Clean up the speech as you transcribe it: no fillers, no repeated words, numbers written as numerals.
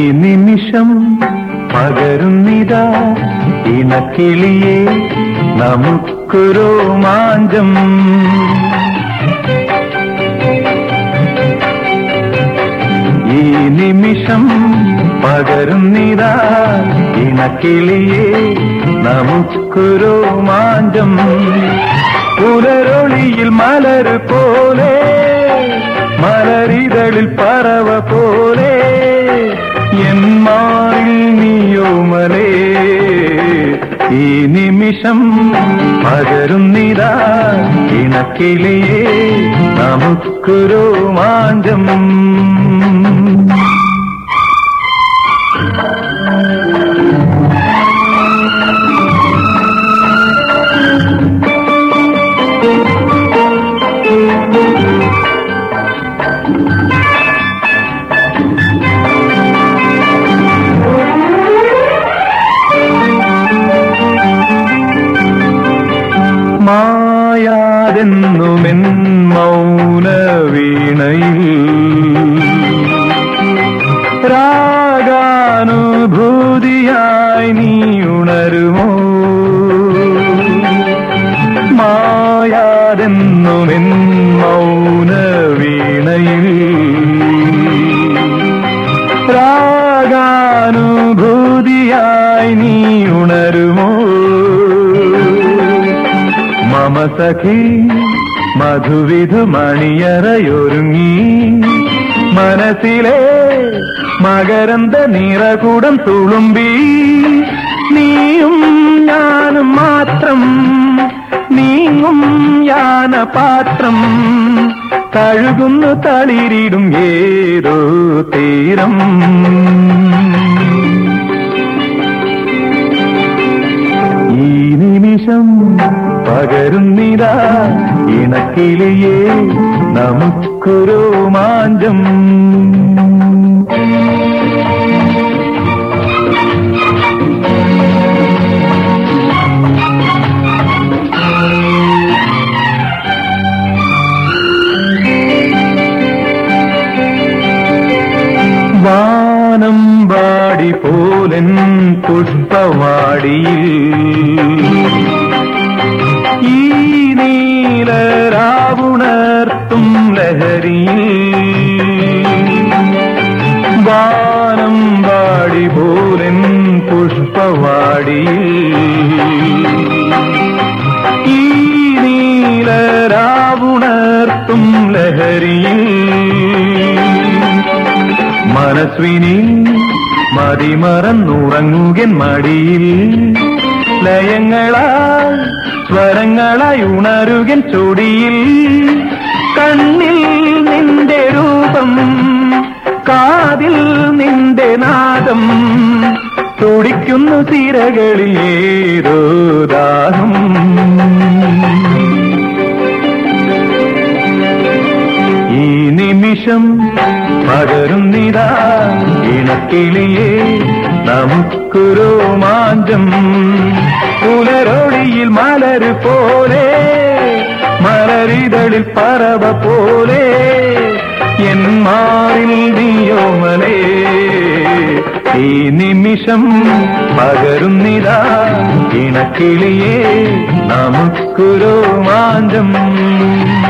നിമിഷം പകരുന്നിതാ ഇണക്കിളിയേ നമുക്ക് രോമാഞ്ചം. ഈ നിമിഷം പകരുന്നിതാ ഇണക്കിളിയേ നമുക്ക് രോമാഞ്ചം. പുലരൊളിയിൽ മലര് പോലെ മലരിതളിൽ പറവ പോലെ എന്മാറിൽ നീയോമലേ. ഈ നിമിഷം പകരുന്നിതാ ഇണക്കിളിയേ നമുക്ക് രോമാഞ്ചം. മായാതെന്നുമെൻ മൗന വീണയിൽ രാഗാനുഭൂതിയായി നീ ഉണരുമോ. മായാതെന്നുമെൻ മൗന വീണയിൽ രാഗാനുഭൂതിയായി നീ ഉണരുമോ. മമ സഖി മധുവിധു മണിയറയൊരുങ്ങി മനസ്സിലെ മകരന്ത നിറകൂടം തുളുമ്പി. നീയും ഞാനും മാത്രം നീങ്ങും യാനപാത്രം തഴുകുന്നു തളിരിടും ഏതോ തീരം. ഈ നിമിഷം പകരുന്നിതാ ഇണക്കിളിയേ നമുക്ക് രോമാഞ്ചം. വാനം വാടി പോലൻ പുഷ്പവാടിയിൽ ഈ നീലരാവുണർത്തും ലഹരിയിൽ. വാനം വാടി പോലൻ പുഷ്പവാടിയിൽ ഈ നീലരാവുണർത്തും ലഹരിയിൽ. മനസ്വിനി മതിമറന്നുറങ്ങുകൻ മടിയിൽ ലയങ്ങളാൽ സ്വരങ്ങളായി ഉണരുകൻ ചൊടിയിൽ. കണ്ണിൽ നിന്റെ രൂപം കാതിൽ നിന്റെ നാദം തുടിക്കുന്നു തിരകളിൽ ഏതോ ദാഹം. ഈ നിമിഷം പകരുന്നിതാ ഇണക്കിളിയേ നമുക്ക് രോമാഞ്ചം. പുലരൊളിയിൽ മലര് പോലെ മലരിതളിൽ പറവ പോലെ എന്മാറിൽ നീയോമലേ. ഈ നിമിഷം പകരുന്നിതാ ഇണക്കിളിയേ നമുക്ക് രോമാഞ്ചം.